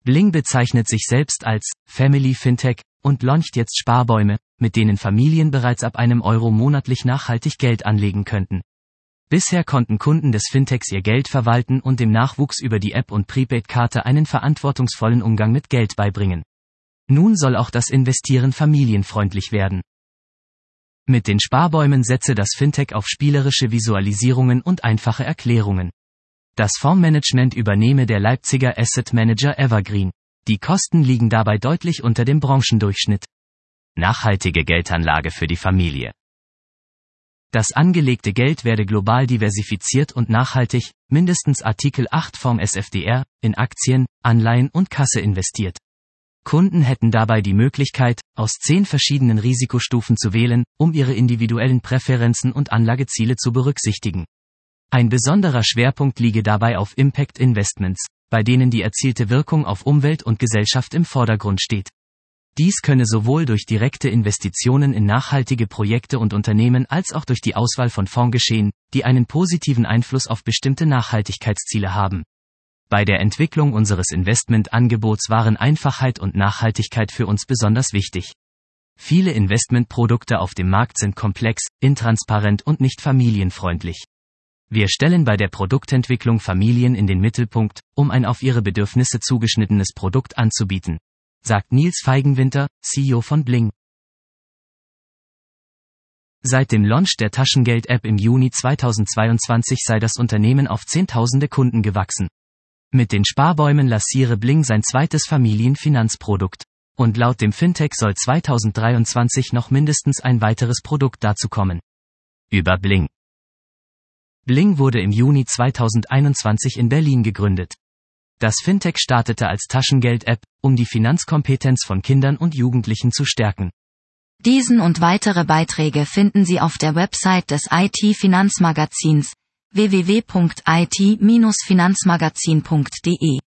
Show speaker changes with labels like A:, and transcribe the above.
A: Bling bezeichnet sich selbst als Family Fintech und launcht jetzt Sparbäume, mit denen Familien bereits ab €1 monatlich nachhaltig Geld anlegen könnten. Bisher konnten Kunden des Fintechs ihr Geld verwalten und dem Nachwuchs über die App und Prepaid-Karte einen verantwortungsvollen Umgang mit Geld beibringen. Nun soll auch das Investieren familienfreundlich werden. Mit den Sparbäumen setze das Fintech auf spielerische Visualisierungen und einfache Erklärungen. Das Fondsmanagement übernehme der Leipziger Asset Manager Evergreen. Die Kosten liegen dabei deutlich unter dem Branchendurchschnitt. Nachhaltige Geldanlage für die Familie. Das angelegte Geld werde global diversifiziert und nachhaltig, mindestens Artikel 8 Form SFDR, in Aktien, Anleihen und Kasse investiert. Kunden hätten dabei die Möglichkeit, aus 10 verschiedenen Risikostufen zu wählen, um ihre individuellen Präferenzen und Anlageziele zu berücksichtigen. Ein besonderer Schwerpunkt liege dabei auf Impact Investments, bei denen die erzielte Wirkung auf Umwelt und Gesellschaft im Vordergrund steht. Dies könne sowohl durch direkte Investitionen in nachhaltige Projekte und Unternehmen als auch durch die Auswahl von Fonds geschehen, die einen positiven Einfluss auf bestimmte Nachhaltigkeitsziele haben. Bei der Entwicklung unseres Investmentangebots waren Einfachheit und Nachhaltigkeit für uns besonders wichtig. Viele Investmentprodukte auf dem Markt sind komplex, intransparent und nicht familienfreundlich. Wir stellen bei der Produktentwicklung Familien in den Mittelpunkt, um ein auf ihre Bedürfnisse zugeschnittenes Produkt anzubieten, sagt Nils Feigenwinter, CEO von Bling. Seit dem Launch der Taschengeld-App im Juni 2022 sei das Unternehmen auf Zehntausende Kunden gewachsen. Mit den Sparbäumen lanciere Bling sein zweites Familienfinanzprodukt. Und laut dem Fintech soll 2023 noch mindestens ein weiteres Produkt dazukommen. Über Bling. Bling wurde im Juni 2021 in Berlin gegründet. Das Fintech startete als Taschengeld-App, um die Finanzkompetenz von Kindern und Jugendlichen zu stärken.
B: Diesen und weitere Beiträge finden Sie auf der Website des IT-Finanzmagazins www.it-finanzmagazin.de.